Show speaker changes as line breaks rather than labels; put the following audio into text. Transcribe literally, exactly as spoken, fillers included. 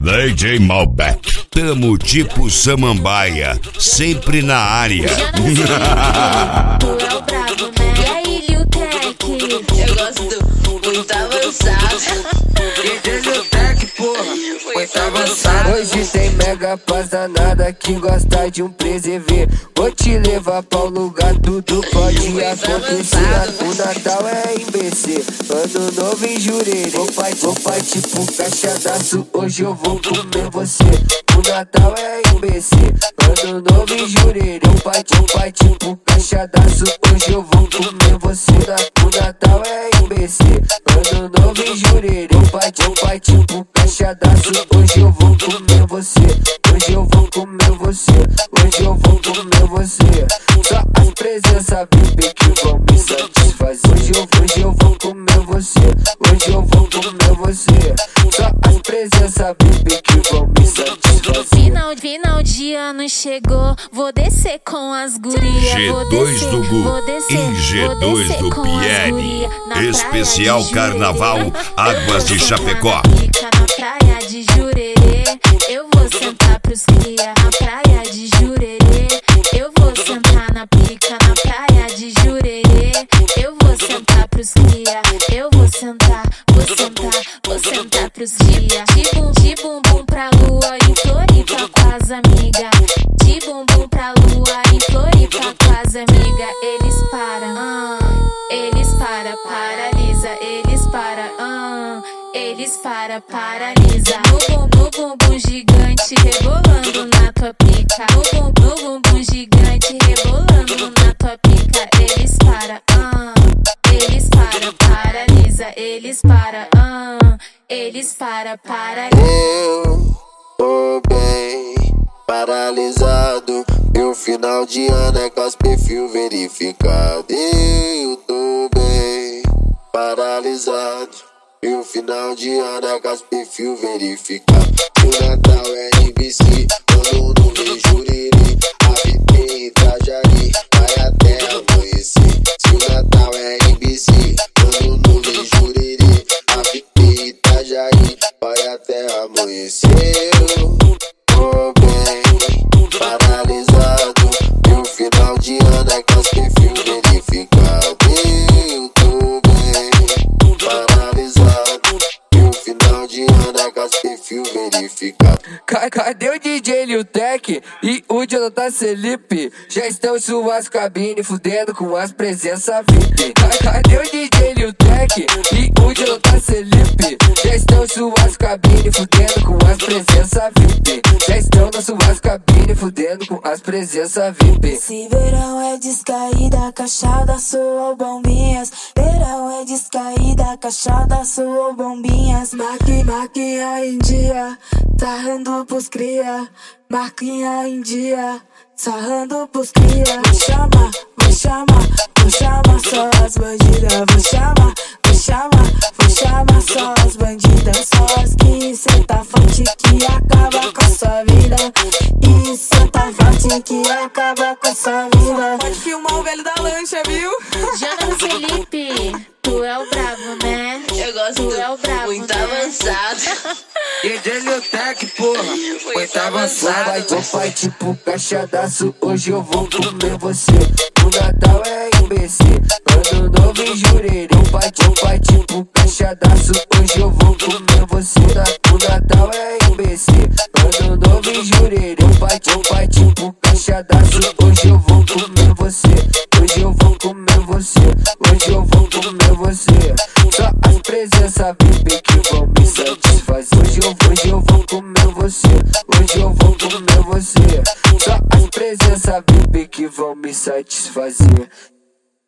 D J Malbec, tamo tipo samambaia, sempre na área.
Tu é o brabo, né? E aí, Lil Tech?
Eu gosto muito avançado.
D J Lil Tech, porra, muito avançado. Hoje tem mega passa nada que gosta de um preserver. Vou te levar pra um lugar, tudo pode acontecer. O Natal é em B C, ano novo em Jurerê. Vou pai, vou pai tipo caixadaço, hoje eu vou comer você. O Natal é em B C, ano novo em Jurerê. Vou pai, vou pai tipo caixadaço, hoje eu vou comer você. O Natal é em B C, ano novo em Jurerê. Vou pai, vou pai tipo caixadaço, hoje eu vou comer você. Hoje eu vou comer você, hoje eu vou comer você. Só as presenças V I P que vão me satisfazer. Hoje eu, hoje eu vou comer você, hoje eu vou comer você. Só as presenças V I P que vão me satisfazer.
Final, final de ano chegou, vou descer com as gurias.
G dois do Gu e G dois do Pierre. Especial Carnaval Águas de Chapecó.
Fica na praia de Jurerê, eu vou sentar pros cria. Na praia de Jurerê, eu vou sentar na pica. Na praia de Jurerê, eu vou sentar pros cria. Eu vou sentar, vou sentar, vou sentar pros cria. De bum, de bumbum pra lua em Floripa com as amigas. De bumbum pra lua em Floripa com as amigas. Eles param, ah, eles para, paralisa. Eles para, ah, eles para, paralisa. No bumbum, no bumbum gigante rebolando na tua pica. No bumbum, no bumbum gigante rebolando na tua pica. Eles para, ah, eles para, paralisa. Eles para, ah, eles para, paralisa.
Eu tô bem paralisado, e o final de ano é com os perfil verificado. Eu tô bem paralisado, e o final de ano é com os perfil verificado. O Natal é em B C, ano novo em Jurerê. A V P em Itajaí, vai até amanhecer. Se o Natal é em B C, ano novo em Jurerê. A V P em Itajaí, vai até amanhecer. Eu tô bem paralisado, e o final de ano é com os perfil verificado. Eu tô bem paralisado, e o final de ano é com os perfil verificado. Cadê o D J Lil Tech e o Jonathan Felipe? Já estão em suas cabines fudendo com as presenças V I P. Cadê o D J Lil Tech e o Jonathan Felipe? Já estão em suas cabines fudendo com as presenças V I P. Já estão nas suas cabines fudendo com as presenças V I P.
Se verão é descaída, caixada, soa bombinhas. Verão é descaída, caixada, soa bombinhas. Maqui, maquinha em dia, sarrando pros cria. Marquinha em dia, sarrando pros cria. Vou chamar, vou chamar, vou chamar só as bandidas. Vou chamar, vou chamar, vou chamar só as bandidas. Só as que senta forte que acaba com a sua vida. E senta forte que acaba com a sua vida.
Pode filmar o velho da lancha, viu?
Jonathan Felipe, tu é o brabo, né?
Eu gosto
Tu é o brabo,
muito
né?
avançado.
D J Lil Tech, porra, muito avançado. Vai, vou pai tipo caixadaço, hoje eu vou comer você. O Natal é em B C, ano novo em Jurerê. Vou pai, vou pai tipo caixadaço, hoje eu vou comer você. O Natal é em B C, ano novo em Jurerê. Vou pai, vou pai tipo caixadaço, hoje eu vou comer você. Hoje eu vou comer você, hoje eu vou comer você. Só as presenças V I P que vão me satisfazer. Hoje eu, hoje eu vou comer você, hoje eu vou comer você. Só as presenças V I P que vão me satisfazer.